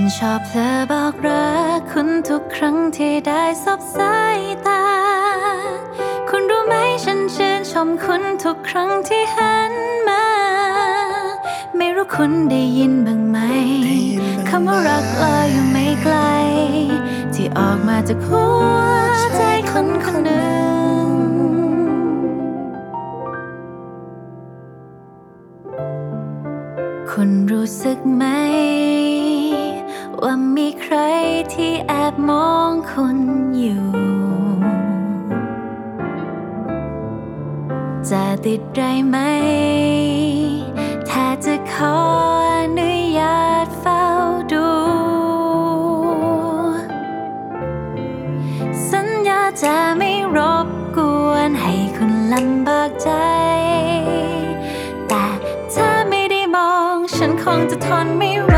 ชอบเพลอบอกรักคุณทุกครั้งที่ได้สบสายตาคุณรู้ไหมฉันชื่นชมคุณทุกครั้งที่หันมาไม่รู้คุณได้ยินบ้างไหมคำว่ารักลอยอยู่ไม่ไกลที่ออกมาจากหัวใจคนคนหนึ่งคุณรู้สึกไหมว่ามีใครที่แอบมองคุณอยู่จะติดได้ไหมถ้าจะขออนุญาตเฝ้าดูสัญญาจะไม่รบกวนให้คุณลำบากใจแต่ถ้าไม่ได้มองฉันคงจะทนไม่ไหว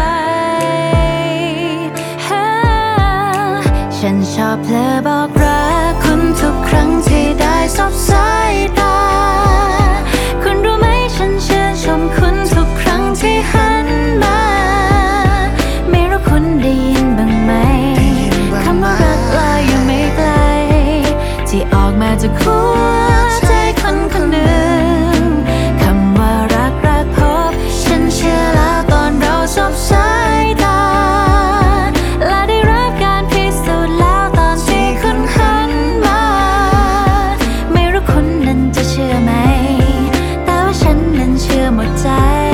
ฉันชอบเพลอบอกรักคุณทุกครั้งที่ได้สบสายตาคุณรู้ไหมฉันชื่นชมคุณทุกครั้งที่หันมาไม่รู้คุณได้ยินบ้างไหมคำว่ารักลอยอยู่ไม่ไกลที่ออกมาจากหัวใจคนคนหนึ่งคำว่ารักพบฉันเชื่อแล้วตอนเราสบสายตาและได้รับการพิสูจน์แล้วตอนที่คุณหันมาไม่รู้คุณนั้นจะเชื่อไหมแต่ว่าฉันนั้นเชื่อหมดใจ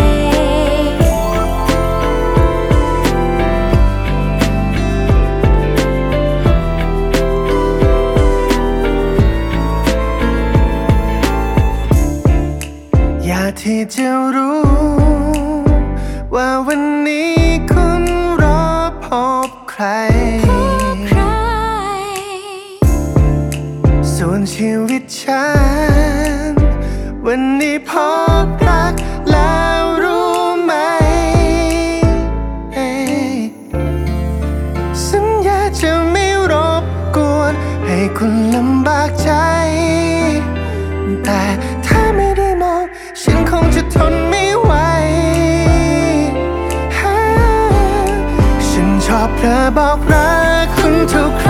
อยากที่จะรู้ว่าวันนี้คุณรอพบใครส่วนชีวิตฉันวันนี้พบรักแล้วรู้ไหมสัญญาจะไม่รบกวนให้คุณลำบากใจแต่ถ้าไม่ได้มองฉันคงจะทนไม่ไหวฉันชอบเธอบอกรักคุณทุกค